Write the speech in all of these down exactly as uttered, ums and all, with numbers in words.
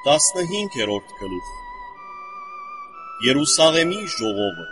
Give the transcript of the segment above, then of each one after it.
տասնհինգերորդ գլուխ Երուսաղեմի ժողովը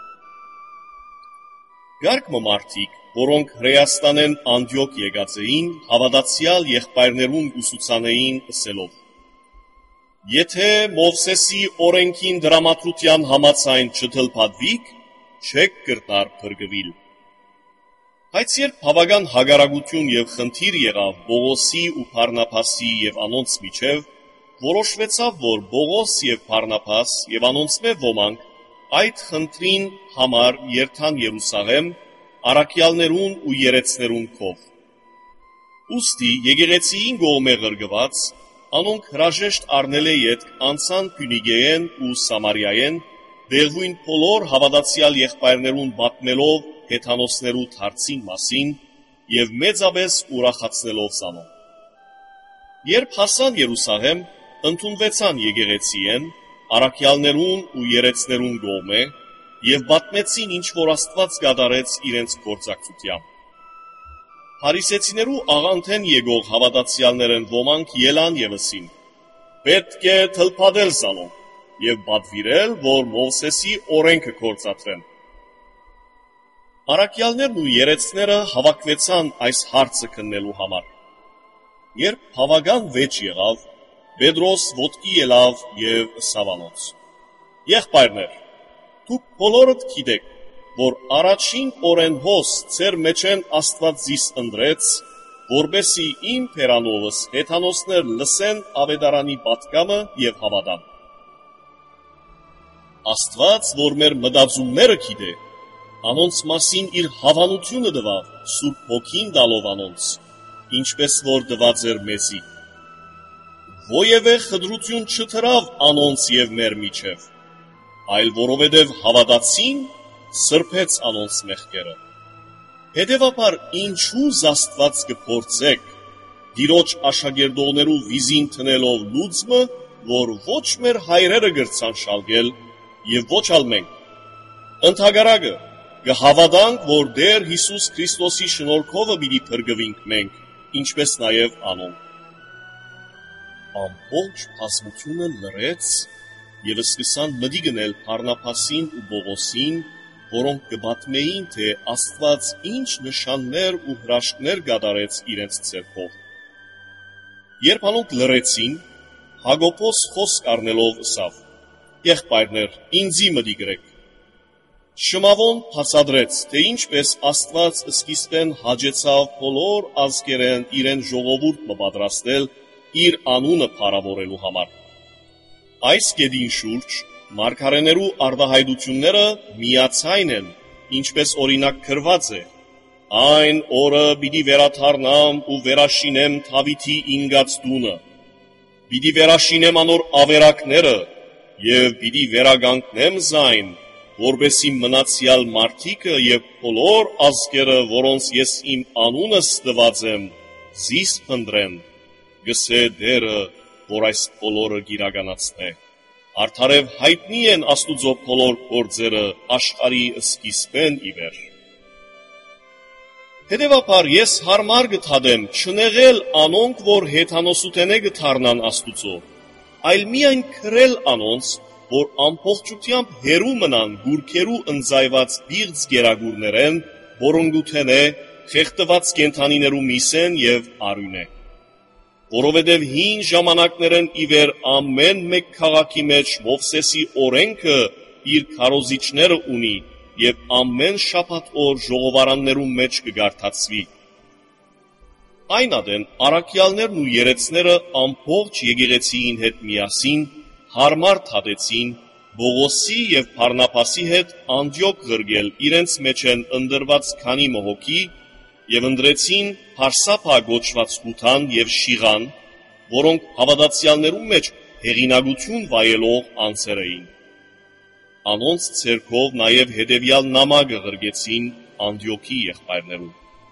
Գարկ մարդիկ, որոնք Հրեաստանեն Անդիոք եկած էին, հավատացյալ եղբայրներուն ուսուցանեին ըսելով. Եթե Մովսեսի օրենքին դրամատրության համաձայն չթլփատվիք, չեք կրտար փրկվել։ Բայց երբ բավական հագարագություն եւ խնդիր եղավ Բողոսի ու Բարնաբասի եւ անոնց միջև, որոշվեցավ, որ Բողոս եւ Բարնաբաս եւ անոնցմե ոմանք այդ խնդրին համար երթան Երուսաղեմ առաքյալներուն ու երեցներուն կողմ։ Ուստի եկեղեցիին գոմե ղրգված, անոնք հրաժեշտ առնել է յետք անցան Փյունիգեեն ու Սամարիայեն, դեղույն բոլոր հավատացյալ եղբայրներուն պատմելով հեթանոսներու թարցին մասին եւ մեծապես ուրախացնելով զանոն։ Երբ հասան Երուսաղեմ, ընդունվեցան եկեղեցիեն, առաքյալներուն ու երեցներուն գոմե եւ պատմեցին ինչ որ Աստված կատարեց իրենց գործակցությամբ։ Փարիսեցիներու աղանդեն եկող հավատացյալներն ոմանք ելան եւ ասին. Պետք է թլփատել զանոն եւ պատվիրել, որ Մովսեսի օրենքը գործադրեն։ Առաքյալներն ու երեցները հավաքվեցան այս հարցը քննելու համար։ Երբ բավական վեճ եղավ, Պետրոս ոտքի ելավ եւ սավանոց. Եղբայրներ, դուք բոլորդ գիտեք, որ առաջին օրենհոս ձեր մեջեն Աստված զիս ընտրեց, որբեսի իմ փերանովս հեթանոսներ լսեն ավետարանի պատգամը եւ հավատան։ Աստված, որ մեր մտածումները գիտե, անոնց մասին իր հավանությունը տվավ Սուրբ Հոգին տալով անոնց, ինչպես որ տված էր մեզի։ Ովևէ խդրություն չթրավ անոնց եւ մեր միջև, այլ որովհետեւ հավատացին, սրբեց անոնց մեղքերը։ Հետևաբար ինչու Աստված կփորձեք, Տիրոջ աշակերտողներու վիզին տնելով լուծմը, որ ոչ մեր հայրերը գրցան շալգել եւ ոչ ալ մենք։ Ընդհակառակը կհավատանք, որ Տեր Հիսուս Քրիստոսի շնորհքով պիտի փրկվենք մենք, ինչպես նաեւ անոնք։ Ամբողջ բազմությունը լրեց եւ սկսան մտի գնել Բարնաբասին ու Բողոսին, որոնք կպատմեին, թե Աստված ինչ նշաններ ու հրաշքներ կատարեց իրենց ցերկով։ Երբ անոնք լրեցին, Հակոբոս խոսք առնելով ասավ. Եղբայրներ, ինձի մտի գրեք։ Շմավոն բացատրեց, թե ինչպես Աստված սկիզբեն հաջեցավ բոլոր ազգերեն իրեն ժողովուրդ պատրաստել իր անունը փառավորելու համար։ Այս գեդին շուրջ մարգարեներու արտահայտությունները միացայն են, ինչպես օրինակ գրված է. Այն օրը պիտի վերաթարնամ ու վերաշինեմ Դավիթի ինգած տունը, պիտի վերաշինեմ անոր ավերակները եւ պիտի վերագանքնեմ զայն, որբեսի մնացյալ մարդիկը եւ բոլոր ազգերը, որոնց ես իմ անունս տված եմ, զիս փնտրեն, գսե Տերը, որ այս բոլորը գիրականացնե։ Արդարև հայտնի են Աստուծո բոլոր գործերը աշխարհի սկիզբեն ի վեր։ Հետևաբար ես հարմար կթադեմ չնեղել անոնք, որ հեթանոսութենե կդառնան Աստուծո, այլ միայն քրել անոնց, որ ամբողջությամբ հերու մնան գուրքերու ընձայված բիղծ գերագուրներեն, որոնգութենե խեղդված կենթանիներու միսեն եւ արյուն է։ Որովհետև հին ժամանակներն ի վեր ամեն մեկ քաղաքի մեջ Մովսեսի օրենքը իր քարոզիչները ունի եւ ամեն շաբաթ օր ժողովարաններու մեջ կգարթացվի։ Այն ադեն առաքյալներն ու երեցները ամբողջ եկեղեցիին հետ միասին հարմար թադեցին Բողոսի եւ Բարնաբասի հետ Անդիոք ղրգել իրենց մեջ են ընդրված քանի մհոքի եւ ընդրեցին Բարսաբա գոչված Հութան եւ Շիղան, որոնք հավատացյալներու մեջ հեղինակություն վայելող անձեր էին։ Անոնց ցերկով նաեւ հետեւյալ նամակը ղրգեցին Անդիոքի եղբայրներուն։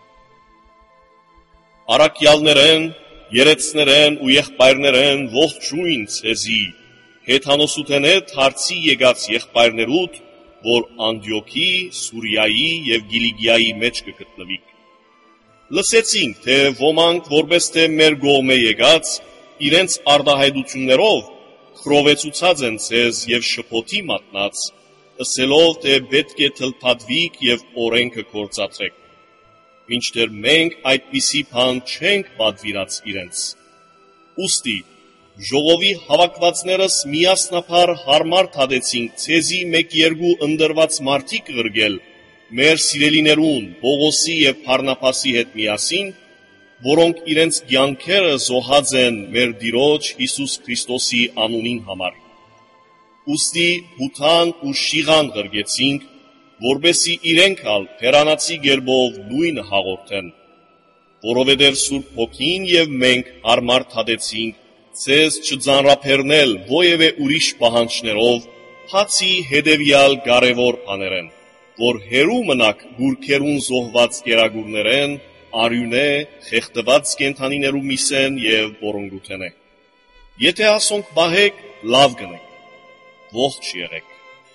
Առաքյալներեն, երեցներեն ու եղբայրներեն ողջույն ցեզի, հեթանոսութենե դարձի եկած եղբայրներուդ, որ Անդիոքի, Սուրիայի եւ Կիլիկիայի մեջ կգտնվիք։ Լսեցինք, թե ոմանք որպես թե մեր գոմե եկած իրենց արդահայտություններով քրովեցուցած են ձեզ եւ շփոթի մատնած, ասելով, թե պետք է թլփատվիք եւ օրենքը կործացրեք, մինչդեռ մենք այդպիսի բան չենք պատվիրած իրենց։ Ուստի ժողովի հավաքվածներս միասնապար հարմար թադեցինք ցեզի մեկ երկու ընդրված մարդիկ ղրգել մեր սիրելիներուն Պողոսի եւ Փարնապասի հետ միասին, որոնք իրենց կյանքերը զոհած են մեր Տիրոջ Հիսուս Քրիստոսի անունին համար։ Ուստի Հութան ու Շիղան ղրգեցինք, որբեսի իրենք ալ փերանացի գերբով նույնը հաղորդեն, որովհետև Սուրբ Հոգին եւ մենք հարմար թադեցինք ձեզ չձանրափեռնել ովևէ ուրիշ պահանջներով, բացի հետևյալ կարևոր բաներեն, որ հերու մնաք գուրքերուն զոհված կերակուրներեն, արյունե, խեղդված կենդանիներու միսեն եւ բորոնգութենե։ Եթե ասոնք բահեք, լավ գնեք, ողջ եղեք։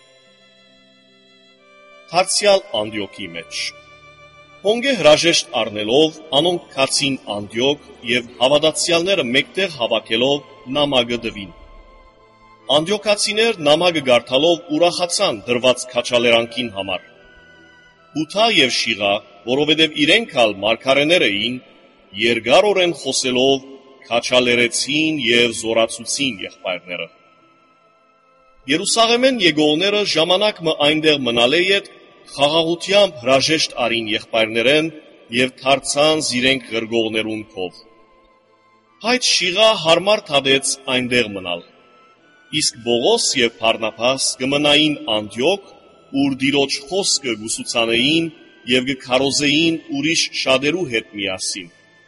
Դարձյալ Անդիոքի մեջ Հոնգե հրաժեշտ առնելով, անոնք կացին Անդիոք եւ հավատացյալները մեկտեղ հավաքելով նամակը դվին։ Անդիոքացիներ նամակը գարթալով ուրախացան դրված քաչալերանքին համար։ Հութա եւ Շիղա, որովհետեւ իրենք ալ մարգարեներ էին, երկարորեն խոսելով քաչալերեցին եւ զորացուցին եղբայրները։ Երուսաղեմեն եկողները ժամանակ մը այնտեղ մնալե ետ խաղաղությամբ հրաժեշտ արին եղբայրներեն եւ դարձան զիրենք ղրգողներուն քով։ Հայց Շիղա հարմար թադեց այնտեղ մնալ։ Իսկ Բողոս եւ Փարնապաս կմնային Անդիոք, ուր Տիրոջ խոսքը գուսուցանեին եւ կքարոզեին ուրիշ շատերու հետ միասին։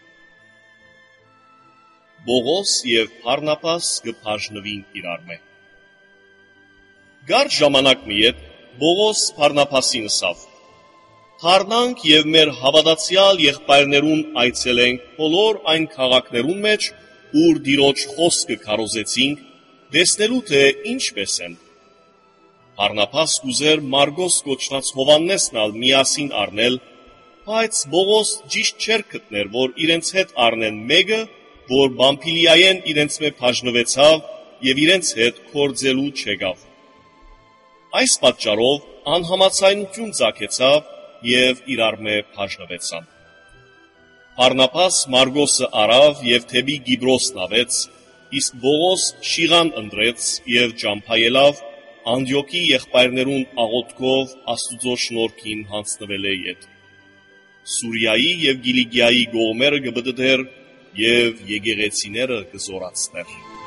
Բողոս եւ Փարնապաս կբաժնվին իրարմե։ Գար ժամանակ մի ետ Բողոս Փարնապասին ասավ. «Թարնանք եւ մեր հավատացյալ եղբայրներուն այցելենք բոլոր այն քաղաքներուն մեջ, ուր Տիրոջ խոսքը քարոզեցինք, տեսնելու թե ինչպես են։ Փարնապաս ուզեր Մարգոս կոչված Հովաննեսն ալ միասին առնել, բայց Բողոս ճիշտ չէր գտներ, որ իրենց հետ առնեն մեկը, որ Բամփիլիայեն իրենց մե բաժնվեցավ եւ իրենց հետ կորձելու չեկավ։ Այս պատճառով անհամաձայնություն ծագեցավ եւ իրարմե բաժնվեցան։ Փարնապաս Մարգոսը առավ եւ թեպի Կիպրոս նավեց, իսկ Բողոս Շիղան ընտրեց եւ ճամփայելով Անդիոքի եղբայրներուն աղոթքով Աստուծո շնորհքին հանձնվել է ետ։ Սուրիայի եւ Կիլիկիայի գողմերը կբդդեր եւ եկեղեցիները կզորացներ։